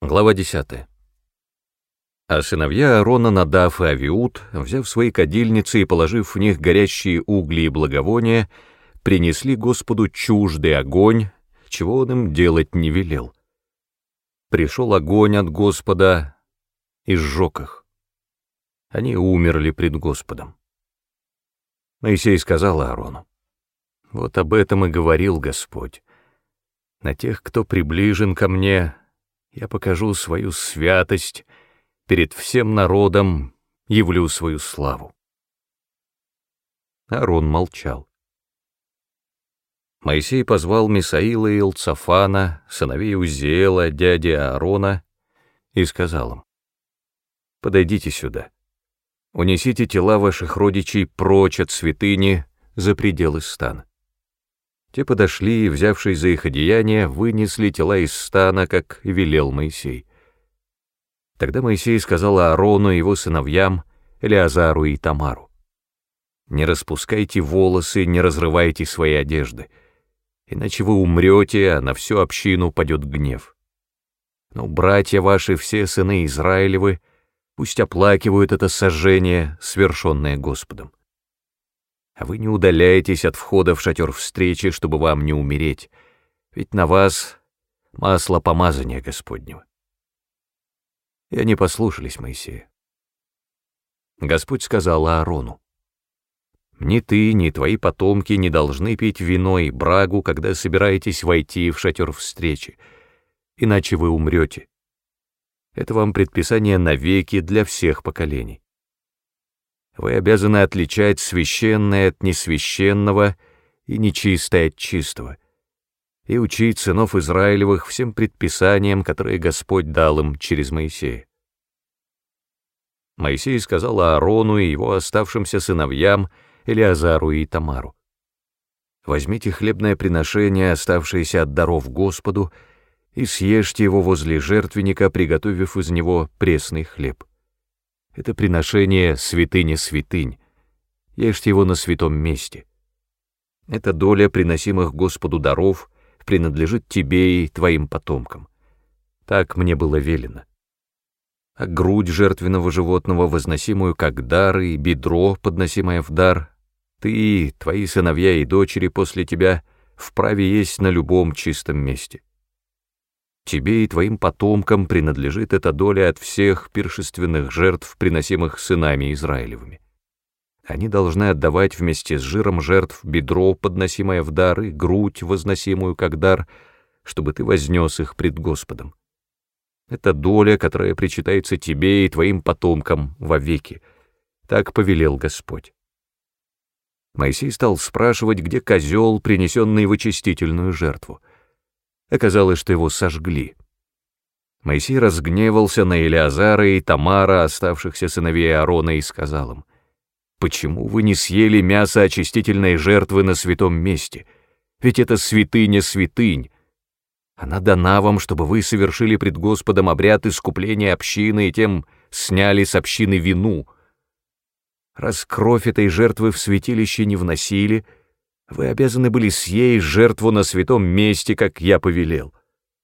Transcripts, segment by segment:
Глава 10. А сыновья Аарона Надав и Авиуд, взяв свои кадильницы и положив в них горящие угли и благовония, принесли Господу чуждый огонь, чего он им делать не велел. Пришел огонь от Господа и сжег их. Они умерли пред Господом. Моисей сказал Аарону: «Вот об этом и говорил Господь. На тех, кто приближен ко мне, я покажу свою святость, перед всем народом явлю свою славу». Аарон молчал. Моисей позвал Мисаила и Илцафана, сыновей Узиэла, дяди Аарона, и сказал им: «Подойдите сюда, унесите тела ваших родичей прочь от святыни за пределы стана». Те подошли и, взявшись за их одеяния, вынесли тела из стана, как и велел Моисей. Тогда Моисей сказал Аарону и его сыновьям, Элеазару и Тамару: «Не распускайте волосы, не разрывайте свои одежды, иначе вы умрете, а на всю общину падет гнев. Но братья ваши, все сыны Израилевы, пусть оплакивают это сожжение, свершенное Господом. А вы не удаляйтесь от входа в шатер встречи, чтобы вам не умереть, ведь на вас масло помазания Господнего». И они послушались Моисея. Господь сказал Аарону: «Ни ты, ни твои потомки не должны пить вино и брагу, когда собираетесь войти в шатер встречи, иначе вы умрете. Это вам предписание навеки для всех поколений. Вы обязаны отличать священное от несвященного и нечистое от чистого, и учить сынов Израилевых всем предписаниям, которые Господь дал им через Моисея». Моисей сказал Аарону и его оставшимся сыновьям, Элеазару и Тамару: «Возьмите хлебное приношение, оставшееся от даров Господу, и съешьте его возле жертвенника, приготовив из него пресный хлеб. Это приношение святыня святынь, ешьте его на святом месте. Эта доля приносимых Господу даров принадлежит тебе и твоим потомкам. Так мне было велено. А грудь жертвенного животного, возносимую как дар, и бедро, подносимое в дар, ты, твои сыновья и дочери после тебя вправе есть на любом чистом месте. Тебе и твоим потомкам принадлежит эта доля от всех пиршественных жертв, приносимых сынами Израилевыми. Они должны отдавать вместе с жиром жертв бедро, подносимое в дар, и грудь, возносимую как дар, чтобы ты вознес их пред Господом. Это доля, которая причитается тебе и твоим потомкам вовеки. Так повелел Господь». Моисей стал спрашивать, где козел, принесенный в очистительную жертву. Оказалось, что его сожгли. Моисей разгневался на Элеазара и Тамара, оставшихся сыновей Аарона, и сказал им: «Почему вы не съели мясо очистительной жертвы на святом месте? Ведь это святыня святынь. Она дана вам, чтобы вы совершили пред Господом обряд искупления общины и тем сняли с общины вину. Раз кровь этой жертвы в святилище не вносили, вы обязаны были съесть жертву на святом месте, как я повелел».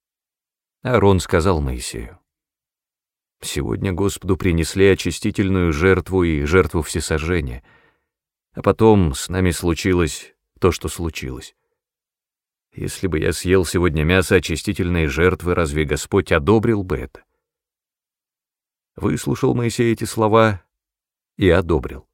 Аарон сказал Моисею: «Сегодня Господу принесли очистительную жертву и жертву всесожжения, а потом с нами случилось то, что случилось. Если бы я съел сегодня мясо очистительной жертвы, разве Господь одобрил бы это?» Выслушал Моисей эти слова и одобрил.